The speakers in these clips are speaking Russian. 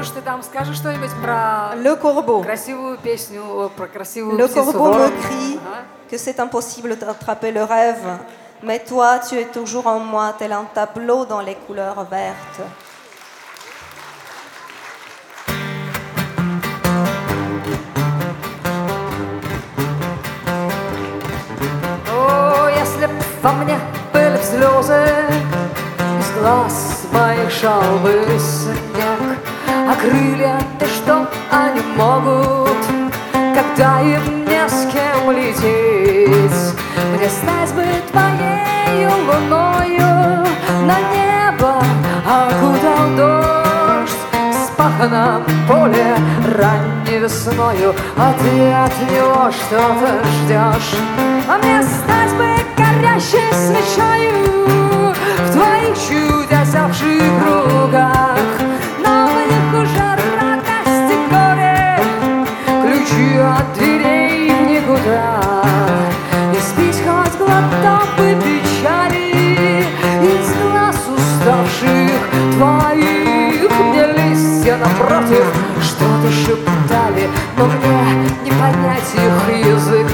Может, ты там скажешь что-нибудь про Le corbeau. красивую песню, про красивую Le птицу corbeau me ворон? crie Ага. que c'est impossible d'attraper le rêve, mais toi, tu es toujours en moi, tel un tableau dans les couleurs vertes. О, если б во мне были б слезы, из глаз моих шел бы снег, а крылья, и что они могут, когда им не с кем лететь? Мне стать бы твоею луною, на небо окутал дождь, в спаханном поле ранней весною, а ты от него что-то ждешь. А мне стать бы горящей свечою в твоих чуть осевших руках, но в них уже радость и горе, ключи от дверей в никуда. И спить хоть глоток бы печали из глаз уставших твоих. Мне листья напротив что-то шептали, но мне не понять их язык.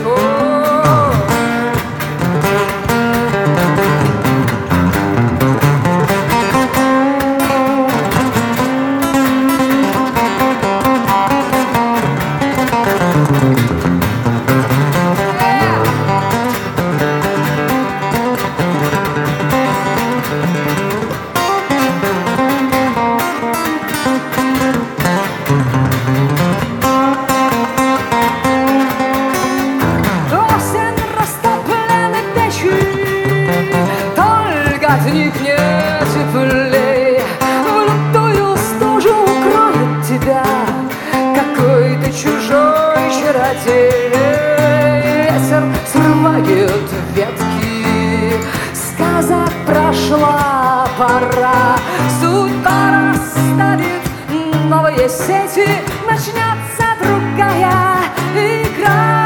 От них не теплей, в лютую стужу укроет тебя какой-то чужой чародей. Ветер срывает ветки, сказок прошла пора, судьба расставит новые сети, начнется другая игра.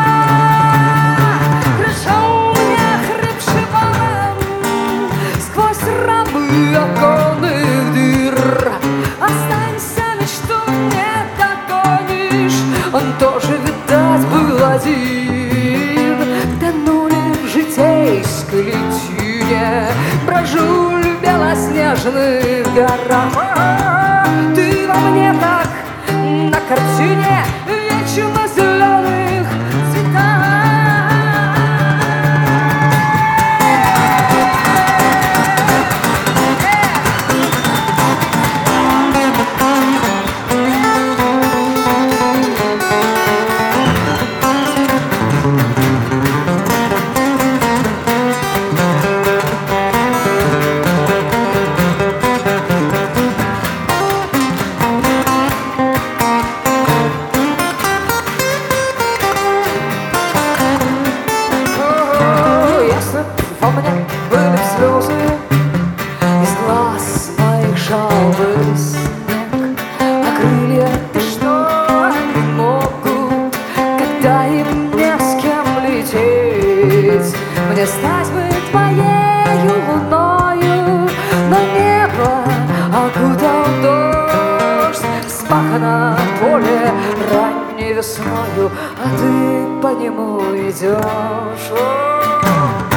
Оконных дыр останься, мечту не догонишь. Он тоже, видать, был один. Тонули в житейской летине, брожу в белоснежных горах. Ты во мне как на картине вечно зеленых цветах. Во мне были слезы, из глаз моих шел бы снег, а крылья, и что они могут, когда им не с кем лететь? Мне стать бы твоею луною, но небо окутал дождь, вспахано поле ранней весною, а ты по нему идешь.